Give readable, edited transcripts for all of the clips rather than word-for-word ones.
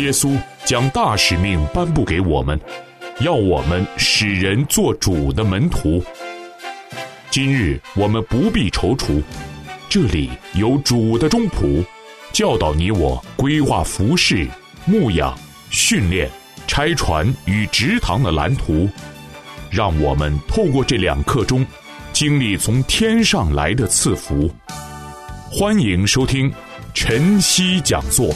耶稣将大使命颁布给我们，要我们使人做主的门徒。今日我们不必踌躇，这里有主的中仆，教导你我规划服事、牧养、训练、拆船与植堂的蓝图，让我们透过这2课中经历从天上来的赐福。欢迎收听晨曦讲座。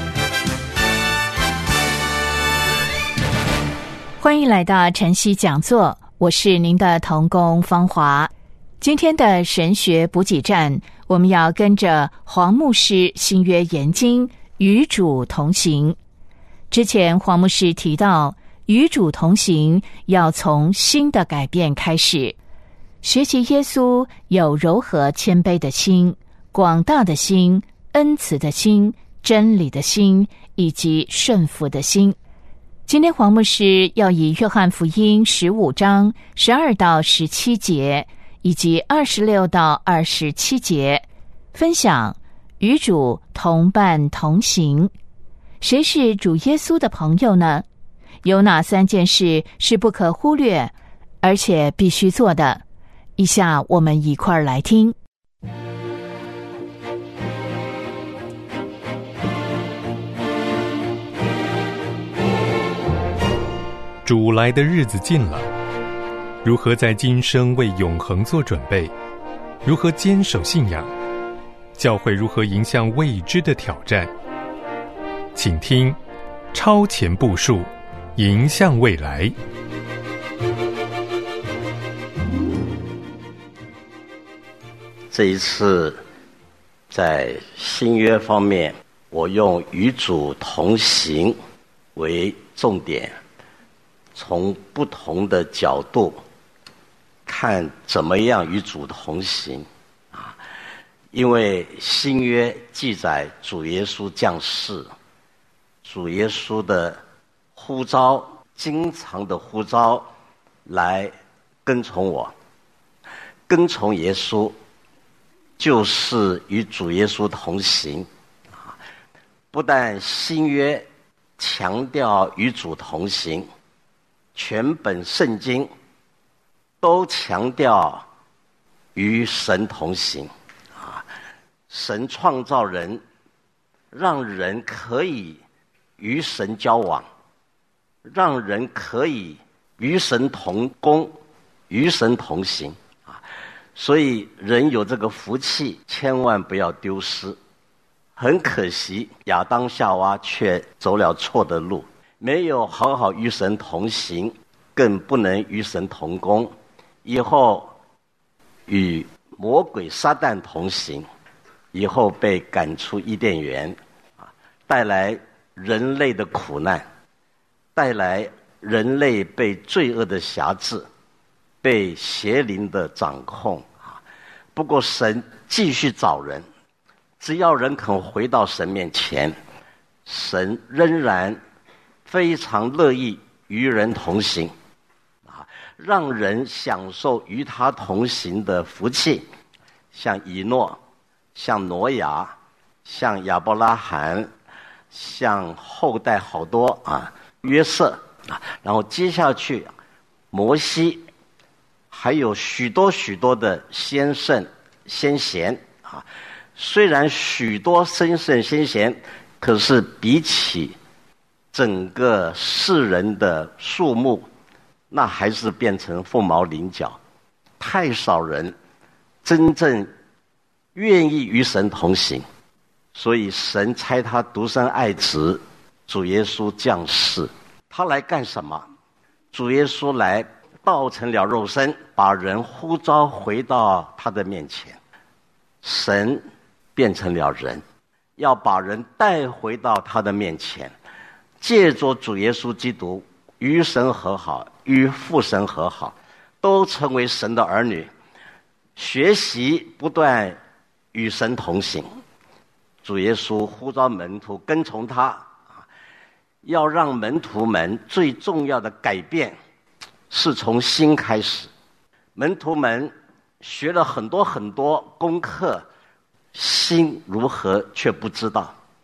欢迎来到晨曦讲座，我是您的同工芳华。今天的神学补给站，我们要跟着黄牧师新约研经与主同行。之前黄牧师提到，与主同行要从心的改变开始，学习耶稣有柔和谦卑的心、广大的心、恩慈的心、真理的心以及顺服的心。今天黄牧师要以约翰福音15章12到17节以及26到27节分享与主同伴同行。谁是主耶稣的朋友呢？有哪3件事是不可忽略而且必须做的？以下我们一块儿来听。 主来的日子近了，如何在今生为永恒做准备？如何坚守信仰？教会如何迎向未知的挑战？请听超前部署，迎向未来。 这一次在新约方面，我用与主同行为重点，从不同的角度看怎么样与主同行啊！因为新约记载主耶稣降世，主耶稣的呼召，经常的呼召来跟从我，跟从耶稣就是与主耶稣同行啊！不但新约强调与主同行，全本圣经都强调与神同行啊！神创造人，让人可以与神交往，让人可以与神同工，与神同行啊！所以人有这个福气，千万不要丢失。很可惜，亚当夏娃却走了错的路，没有好好与神同行，更不能与神同工，以后与魔鬼撒旦同行，以后被赶出伊甸园，带来人类的苦难，带来人类被罪恶的辖制，被邪灵的掌控。不过神继续找人，只要人肯回到神面前，神仍然非常乐意与人同行，让人享受与他同行的福气，像以诺，像挪亚，像亚伯拉罕，像后代好多啊，约瑟啊，然后接下去摩西，还有许多许多的先圣先贤啊。虽然许多先圣先贤，可是比起整个世人的数目，那还是变成凤毛麟角，太少人真正愿意与神同行。所以神差他独生爱子主耶稣降世，他来干什么？主耶稣来道成了肉身，把人呼召回到他的面前。神变成了人，要把人带回到他的面前，借着主耶稣基督与神和好，与父神和好，都成为神的儿女，学习不断与神同行。主耶稣呼召门徒跟从他，要让门徒们最重要的改变是从心开始。门徒们学了很多很多功课，心如何却不知道，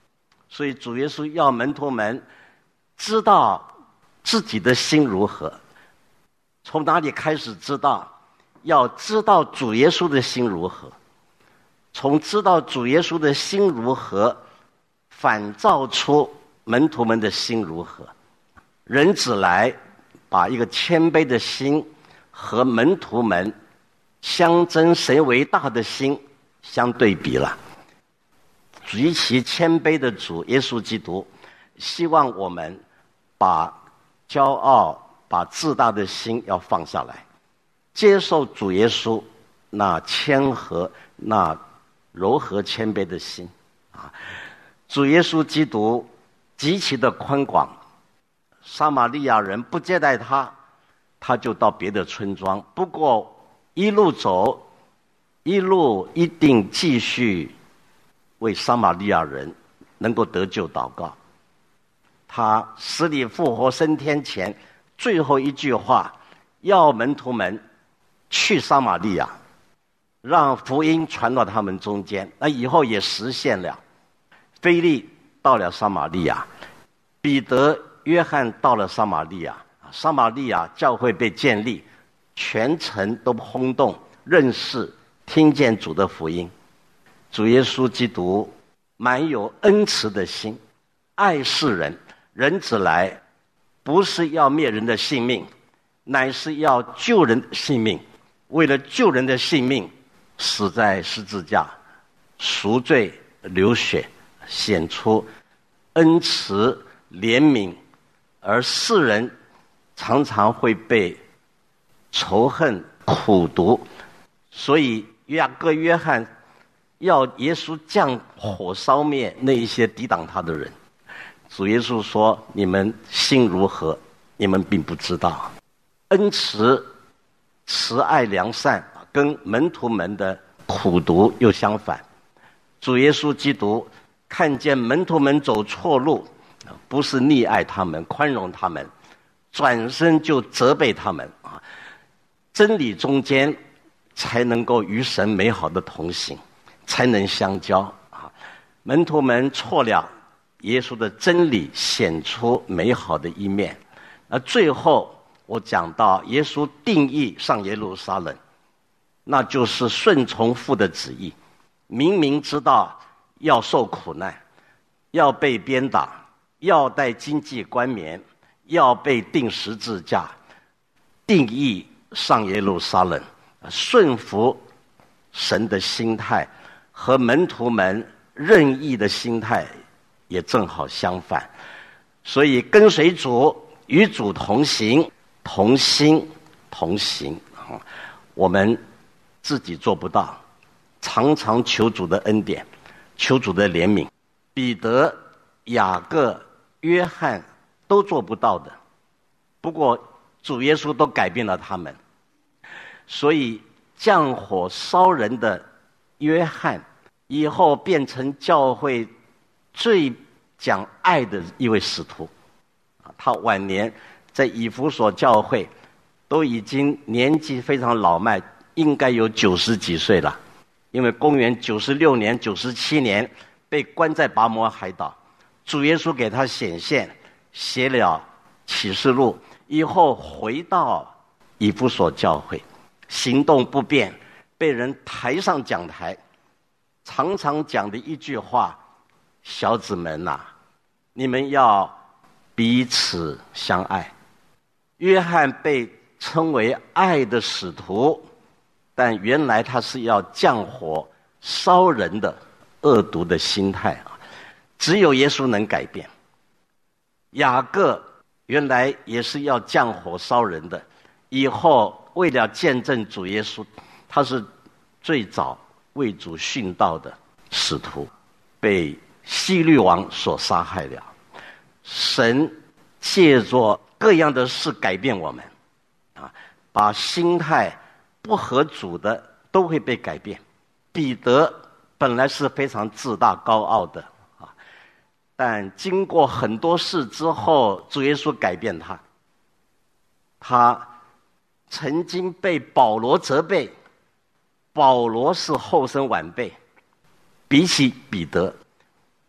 所以主耶稣要门徒们知道自己的心如何。从哪里开始知道？要知道主耶稣的心如何。从知道主耶稣的心如何，反照出门徒们的心如何。人子来把一个谦卑的心和门徒们相争谁为大的心相对比了。极其谦卑的主耶稣基督希望我们把骄傲把自大的心要放下来，接受主耶稣那谦和那柔和谦卑的心啊。主耶稣基督极其的宽广，撒玛利亚人不接待他，他就到别的村庄。不过一路走，一路一定继续为撒玛利亚人能够得救祷告。他死里复活升天前最后一句话，要门徒们去撒玛利亚，让福音传到他们中间。那以后也实现了。腓利到了撒玛利亚，彼得、约翰到了撒玛利亚，撒玛利亚教会被建立，全城都轰动，认识、听见主的福音。主耶稣基督满有恩慈的心，爱世人，人子来不是要灭人的性命，乃是要救人的性命。为了救人的性命，死在十字架，赎罪流血，显出恩慈怜悯。而世人常常会被仇恨苦毒，所以雅各、约翰要耶稣降火烧灭那一些抵挡他的人。主耶稣说：你们心如何，你们并不知道。恩慈、慈爱、良善跟门徒们的苦毒又相反。主耶稣基督看见门徒们走错路，不是溺爱他们、宽容他们，转身就责备他们啊！真理中间才能够与神美好的同行，才能相交啊！门徒们错了，耶稣的真理显出美好的一面。那最后我讲到耶稣定义上耶路撒冷，那就是顺从父的旨意，明明知道要受苦难，要被鞭打，要戴荆棘冠冕，要被钉十字架，定义上耶路撒冷，顺服神的心态和门徒们任意的心态也正好相反。所以跟随主，与主同行，同心同行。我们自己做不到，常常求主的恩典，求主的怜悯。彼得、雅各、约翰都做不到的，不过主耶稣都改变了他们。所以降火烧人的约翰以后变成教会最讲爱的一位使徒。他晚年在以弗所教会都已经年纪非常老迈，应该有90几岁了，因为公元96年、97年被关在拔摩海岛，主耶稣给他显现，写了启示录，以后回到以弗所教会，行动不便，被人抬上讲台，常常讲的一句话：小子们啊，你们要彼此相爱。约翰被称为爱的使徒，但原来他是要降火烧人的恶毒的心态啊！只有耶稣能改变。雅各原来也是要降火烧人的，以后为了见证主耶稣，他是最早为主殉道的使徒，被希律王所杀害了。神借着各样的事改变我们啊，把心态不合主的都会被改变。彼得本来是非常自大高傲的啊，但经过很多事之后，主耶稣改变他。他曾经被保罗责备，保罗是后生晚辈，比起彼得，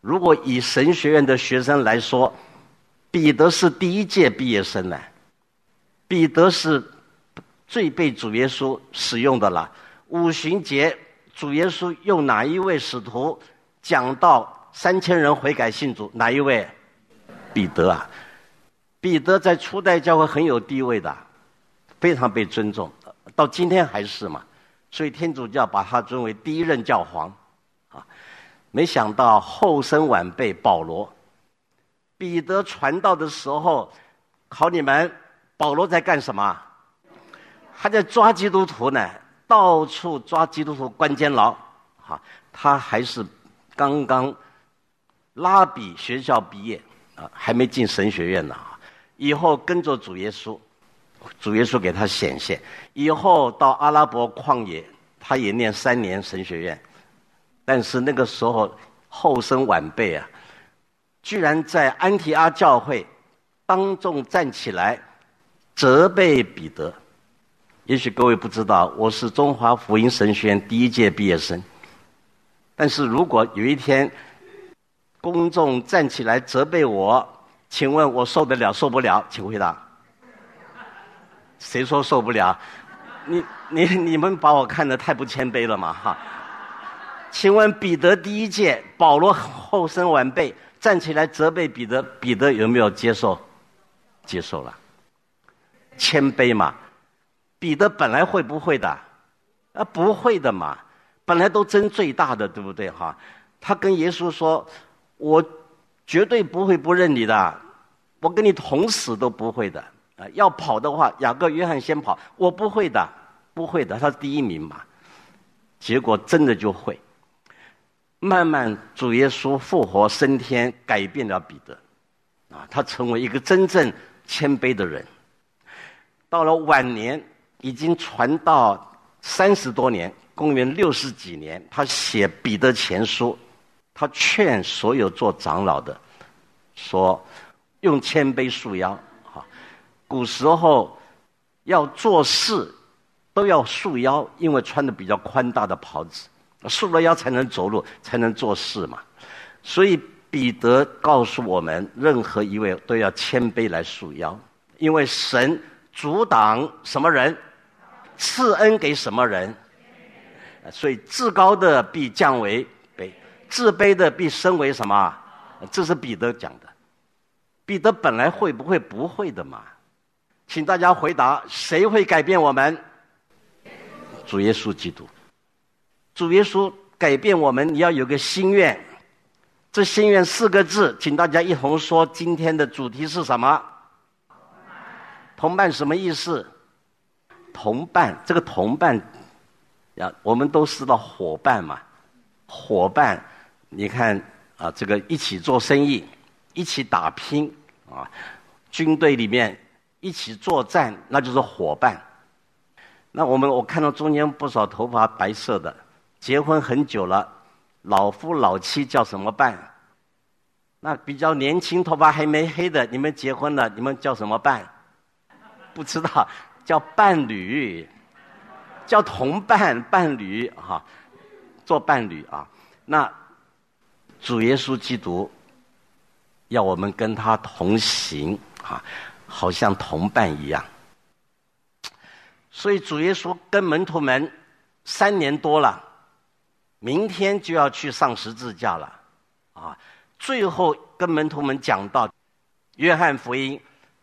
如果以神学院的学生来说，彼得是第一届毕业生呢，彼得是最被主耶稣使用的了。五旬节，主耶稣用哪一位使徒讲到3000人悔改信主？哪一位？彼得啊！彼得在初代教会很有地位的，非常被尊重，到今天还是嘛。所以天主教把他尊为第一任教皇啊。没想到后生晚辈保罗，彼得传道的时候，考你们，保罗在干什么？还在抓基督徒呢，到处抓基督徒关监牢啊。他还是刚刚拉比学校毕业啊，还没进神学院呢。以后跟着主耶稣，主耶稣给他显现，以后到阿拉伯旷野，他也念3年神学院。但是那个时候后生晚辈啊，居然在安提阿教会当众站起来责备彼得。也许各位不知道，我是中华福音神学院第一届毕业生。但是如果有一天公众站起来责备我，请问我受得了受不了？请回答。谁说受不了？你们把我看得太不谦卑了嘛哈！请问彼得第一届，保罗后生晚辈站起来责备彼得，彼得有没有接受？接受了，谦卑嘛。彼得本来会不会的？不会的嘛，本来都争最大的，对不对哈？他跟耶稣说：“我绝对不会不认你的，我跟你同死都不会的。要跑的话，雅各、约翰先跑，我不会的，不会的，他是第一名嘛。”结果真的就会。慢慢主耶稣复活升天，改变了彼得啊，他成为一个真正谦卑的人。到了晚年，已经传道30多年，公元60几年，他写彼得前书，他劝所有做长老的说，用谦卑束腰啊。古时候要做事都要束腰，因为穿的比较宽大的袍子，束了腰才能走路，才能做事嘛。所以彼得告诉我们，任何一位都要谦卑来束腰，因为神阻挡什么人，赐恩给什么人。所以至高的必降为卑，自卑的必升为什么？这是彼得讲的。彼得本来会不会？不会的嘛。请大家回答，谁会改变我们？主耶稣基督。主耶稣改变我们，你要有个心愿。这心愿4个字，请大家一同说。今天的主题是什么？同伴什么意思？同伴，这个同伴我们都知道伙伴嘛。伙伴，你看啊，这个一起做生意，一起打拼啊，军队里面一起作战，那就是伙伴。那我看到中间不少头发白色的，结婚很久了，老夫老妻叫什么伴？那比较年轻头发还没黑的，你们结婚了，你们叫什么伴？不知道，叫伴侣，叫同伴、伴侣哈，做伴侣啊。那主耶稣基督要我们跟他同行啊，好像同伴一样。所以主耶稣跟门徒们3年多了，明天就要去上十字架了啊。最后跟门徒们讲到约翰福音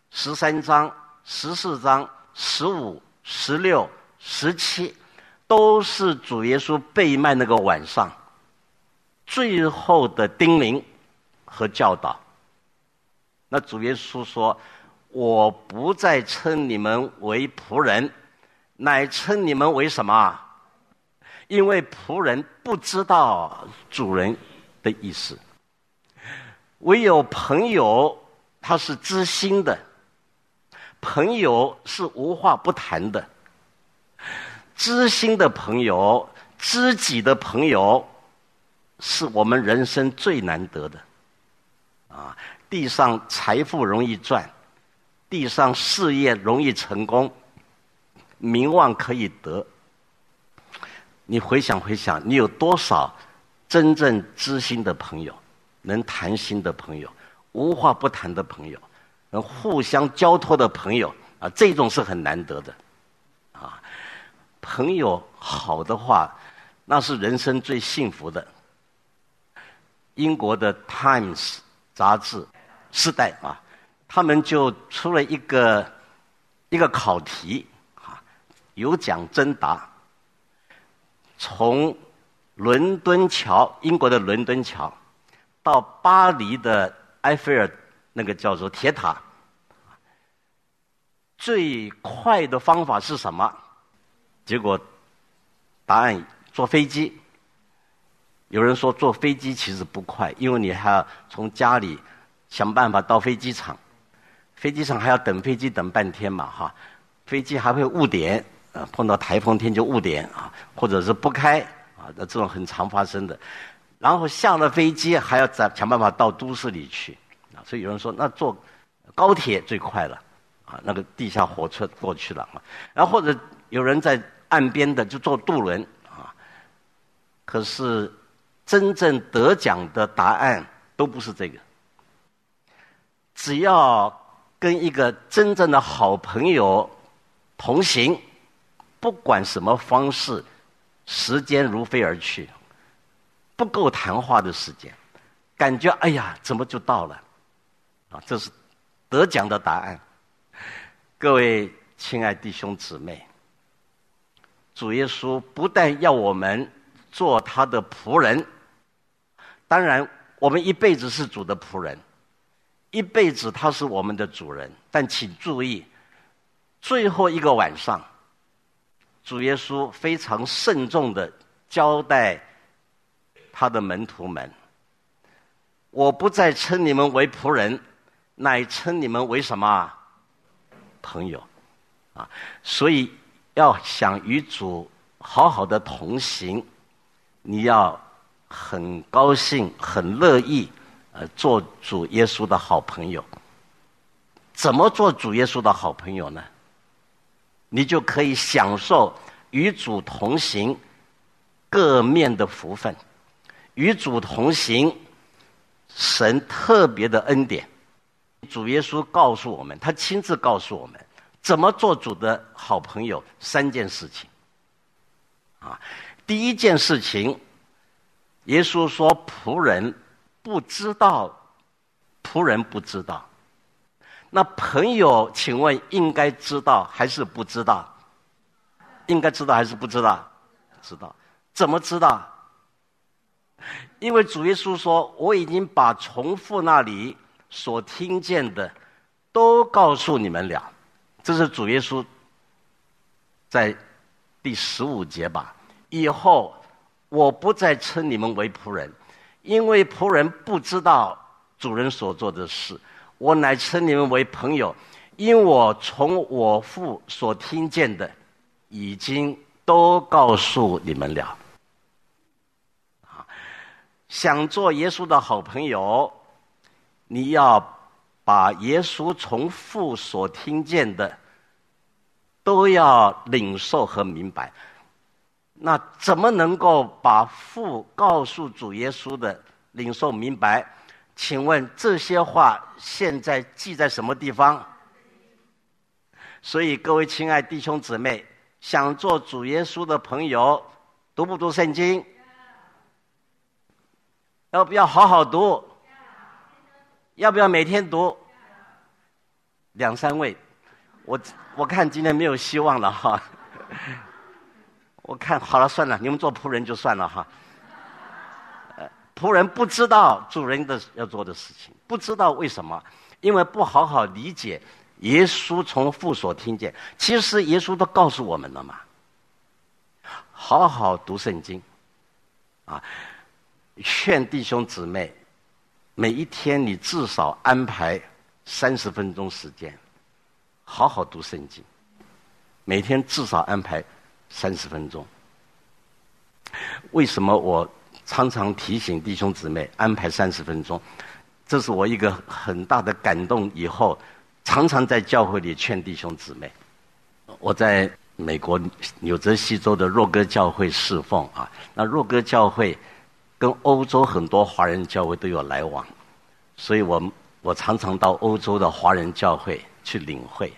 13章、14章、15、16、17，都是主耶稣被卖那个晚上最后的叮咛和教导。那主耶稣说，我不再称你们为仆人，乃称你们为什么？因为仆人不知道主人的意思，唯有朋友他是知心的，朋友是无话不谈的。知心的朋友，知己的朋友，是我们人生最难得的啊！地上财富容易赚，地上事业容易成功，名望可以得。你回想回想，你有多少真正知心的朋友？ 能谈心的朋友，无话不谈的朋友，能互相交托的朋友啊，这种是很难得的啊。朋友好的话，那是人生最幸福的。英国的《Times》杂志时代啊，他们就出了一个考题啊，有奖征答。从伦敦桥，英国的伦敦桥，到巴黎的埃菲尔那个叫做铁塔，最快的方法是什么？结果答案坐飞机。有人说坐飞机其实不快，因为你还要从家里想办法到飞机场，飞机场还要等飞机等半天嘛哈，飞机还会误点，碰到台风天就误点啊，或者是不开啊，这种很常发生的。然后下了飞机还要想办法到都市里去啊，所以有人说那坐高铁最快了啊，那个地下火车过去了啊，然后或者有人在岸边的就坐渡轮啊，可是真正得奖的答案都不是这个。只要跟一个真正的好朋友同行，不管什么方式，时间如飞而去，不够谈话的时间，感觉哎呀怎么就到了啊，这是得奖的答案。各位亲爱弟兄姊妹，主耶稣不但要我们做他的仆人，当然我们一辈子是主的仆人，一辈子他是我们的主人，但请注意，最后一个晚上，主耶稣非常慎重地交代他的门徒们，我不再称你们为仆人，乃称你们为什么？朋友啊！所以要想与主好好的同行，你要很高兴很乐意做主耶稣的好朋友。怎么做主耶稣的好朋友呢？你就可以享受与主同行各面的福分，与主同行神特别的恩典。主耶稣告诉我们，他亲自告诉我们怎么做主的好朋友3件事情啊。第一件事情，耶稣说仆人不知道，仆人不知道。那朋友请问应该知道还是不知道？应该知道还是不知道？知道。怎么知道？因为主耶稣说，我已经把从父那里所听见的都告诉你们了。这是主耶稣在第15节吧。以后我不再称你们为仆人，因为仆人不知道主人所做的事，我乃称你们为朋友，因我从我父所听见的已经都告诉你们了。想做耶稣的好朋友，你要把耶稣从父所听见的都要领受和明白。那怎么能够把父告诉主耶稣的领受明白？请问这些话现在记在什么地方？所以各位亲爱弟兄姊妹，想做主耶稣的朋友，读不读圣经？要不要好好读？要不要每天读？2、3位，我看今天没有希望了哈。我看好了，算了，你们做仆人就算了哈。仆人不知道主人的要做的事情，不知道为什么？因为不好好理解耶稣从父所听见。其实耶稣都告诉我们了嘛。好好读圣经啊，劝弟兄姊妹，每一天你至少安排30分钟时间，好好读圣经。每天至少安排30分钟。为什么我常常提醒弟兄姊妹安排30分钟？这是我一个很大的感动，以后常常在教会里劝弟兄姊妹。我在美国纽泽西州的若戈教会侍奉啊，那若戈教会跟欧洲很多华人教会都有来往，所以我常常到欧洲的华人教会去领会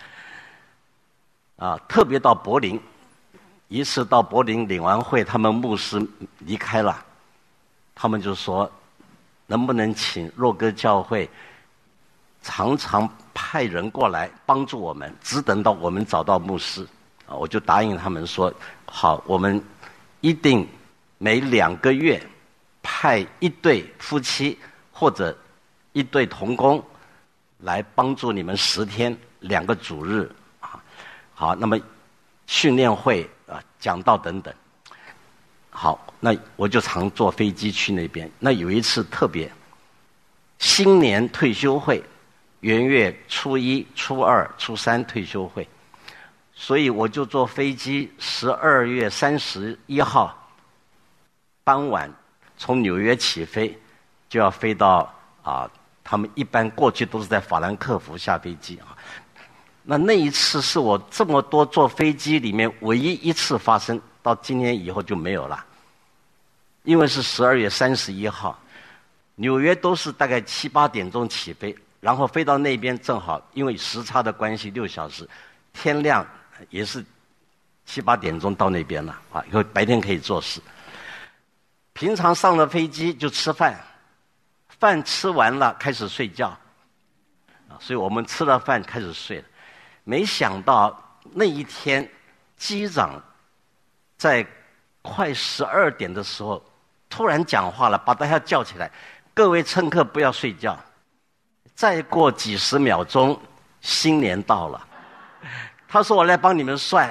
特别到柏林，一次到柏林领完会，他们牧师离开了，他们就说能不能请若歌教会常常派人过来帮助我们，只等到我们找到牧师我就答应他们说好，我们一定每2个月派一对夫妻或者一对同工来帮助你们10天2个主日好，那么训练会讲道等等。好，那我就常坐飞机去那边。那有一次特别，新年退休会，元月初1、初2、初3退休会，所以我就坐飞机12月31号傍晚从纽约起飞，就要飞到他们一般过去都是在法兰克福下飞机那一次是我这么多坐飞机里面唯一一次发生，到今年以后就没有了。因为是12月31号，纽约都是大概7、8点钟起飞，然后飞到那边正好因为时差的关系6小时，天亮也是7、8点钟到那边了因为白天可以做事。平常上了飞机就吃饭，饭吃完了开始睡觉所以我们吃了饭开始睡了。没想到那一天机长在快12点的时候突然讲话了，把大家叫起来，各位乘客不要睡觉，再过几10秒钟新年到了。他说我来帮你们算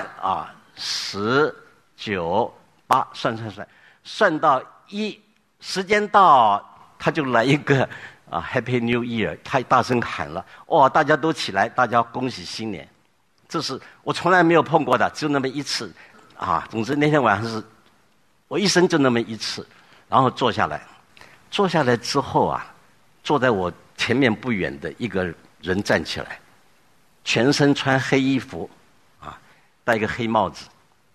10、9、8，算到1，时间到他就来一个Happy New Year， 他大声喊了，大家都起来，大家恭喜新年。这是我从来没有碰过的，只有那么一次总之那天晚上是我一生就那么一次。然后坐下来之后坐在我前面不远的一个人站起来，全身穿黑衣服戴一个黑帽子，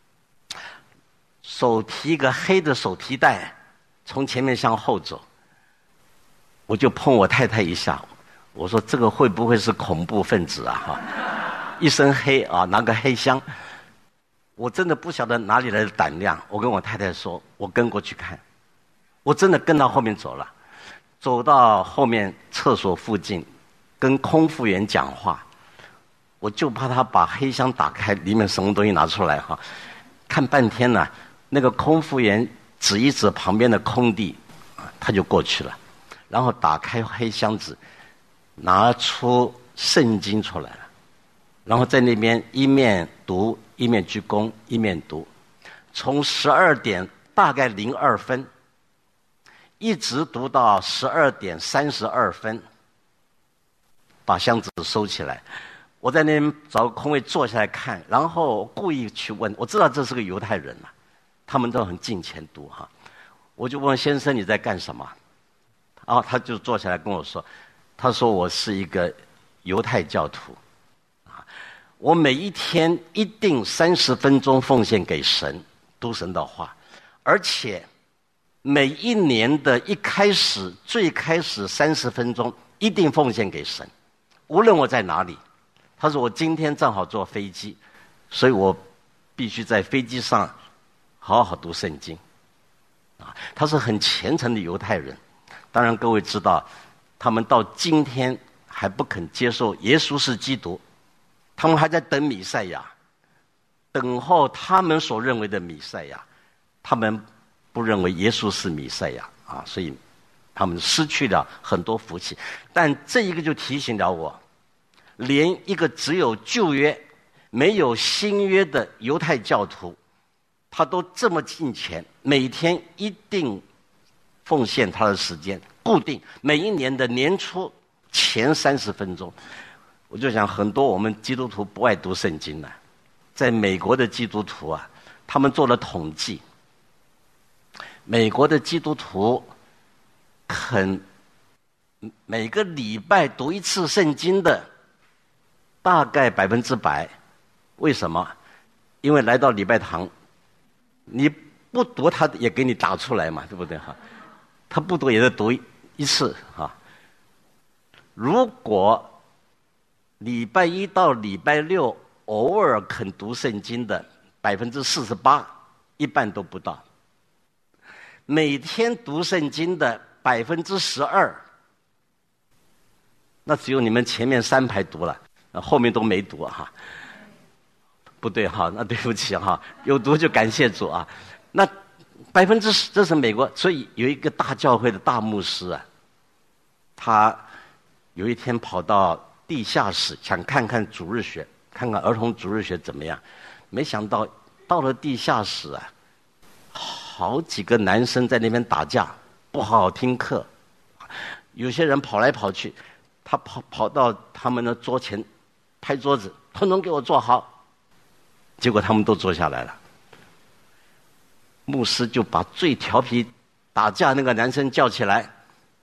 手提一个黑的手提袋，从前面向后走。我就碰我太太一下，我说这个会不会是恐怖分子一身黑拿个黑箱。我真的不晓得哪里来的胆量，我跟我太太说我跟过去看，我真的跟到后面走了，走到后面厕所附近跟空服员讲话，我就怕他把黑箱打开，里面什么东西拿出来看半天呢，那个空服员指一指旁边的空地他就过去了，然后打开黑箱子，拿出圣经出来了，然后在那边一面读一面鞠躬一面读，从12点大概02分一直读到12点32分，把箱子收起来。我在那边找个空位坐下来看，然后故意去问，我知道这是个犹太人他们都很敬虔读我就问先生你在干什么他就坐下来跟我说，他说我是一个犹太教徒我每一天一定30分钟奉献给神，读神的话，而且每一年的最开始30分钟一定奉献给神，无论我在哪里。他说我今天正好坐飞机，所以我必须在飞机上好好读圣经他是很虔诚的犹太人。当然各位知道，他们到今天还不肯接受耶稣是基督，他们还在等弥赛亚，等候他们所认为的弥赛亚，他们不认为耶稣是弥赛亚所以他们失去了很多福气。但这一个就提醒了我，连一个只有旧约没有新约的犹太教徒，他都这么敬虔，每天一定奉献他的时间，固定每一年的年初前30分钟。我就想很多我们基督徒不爱读圣经了。在美国的基督徒他们做了统计，美国的基督徒肯每个礼拜读1次圣经的大概100%。为什么？因为来到礼拜堂，你不读他也给你打出来嘛，对不对哈？他不读也得读一次哈。如果礼拜一到礼拜六偶尔肯读圣经的48%，一半都不到。每天读圣经的12%，那只有你们前面3排读了，后面都没读哈。不对哈，那对不起哈，有读就感谢主啊。那10%，这是美国，所以有一个大教会的大牧师啊，他有一天跑到地下室，想看看主日学，看看儿童主日学怎么样。没想到到了地下室啊，好几个男生在那边打架，不好好听课。有些人跑来跑去，他跑到他们的桌前，拍桌子，统统给我坐好。结果他们都坐下来了。牧师就把最调皮打架那个男生叫起来，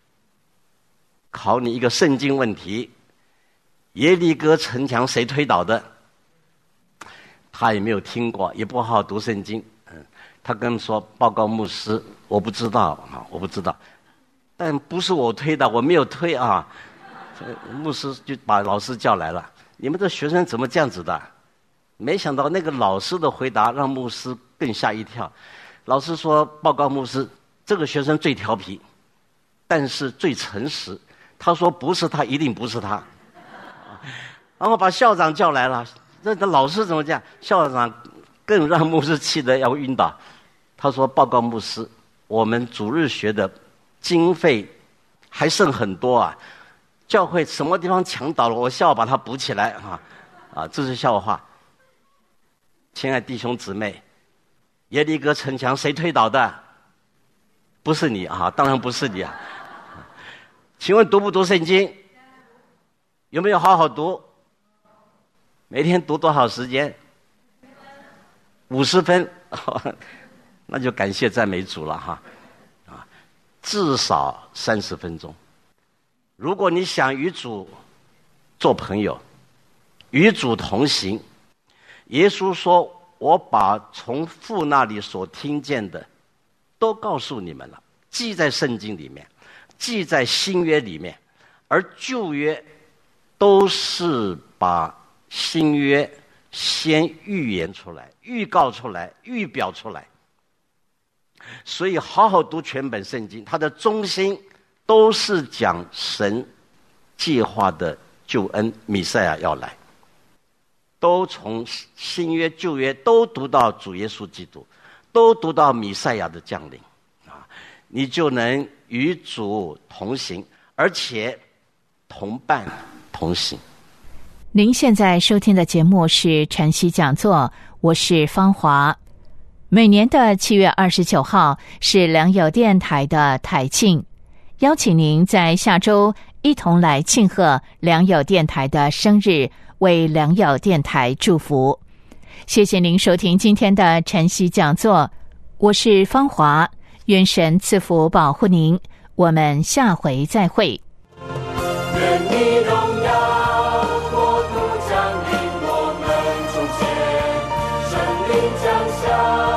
考你一个圣经问题：耶利哥城墙谁推倒的？他也没有听过，也不好好读圣经。他跟说：“报告牧师，我不知道啊，我不知道。但不是我推的，我没有推啊。”牧师就把老师叫来了：“你们这学生怎么这样子的？”没想到那个老师的回答让牧师更吓一跳。老师说：“报告牧师，这个学生最调皮，但是最诚实。他说不是他，一定不是他。”然后把校长叫来了。这老师怎么这样？校长更让牧师气得要晕倒。他说：“报告牧师，我们主日学的经费还剩很多啊，教会什么地方墙倒了，我需要把它补起来啊，这是笑话。亲爱弟兄姊妹，耶利哥城墙谁推倒的？不是你啊，当然不是你啊。请问读不读圣经？有没有好好读？每天读多少时间？50分，那就感谢赞美主了哈。至少30分钟。如果你想与主做朋友，与主同行，耶稣说：“我把从父那里所听见的都告诉你们了，记在圣经里面，记在新约里面，而旧约都是把新约先预言出来、预告出来、预表出来。所以好好读全本圣经，它的中心都是讲神计划的救恩，弥赛亚要来。都从新约旧约都读到主耶稣基督，都读到弥赛亚的降临啊，你就能与主同行，而且同伴同行。 您现在收听的节目是晨曦讲座，我是芳华。每年的7月29号是良友电台的台庆，邀请您在下周一同来庆贺良友电台的生日，为良友电台祝福。谢谢您收听今天的晨曦讲座，我是芳华，愿神赐福保护您，我们下回再会。 愿你荣耀国度降临我们中间，圣灵降下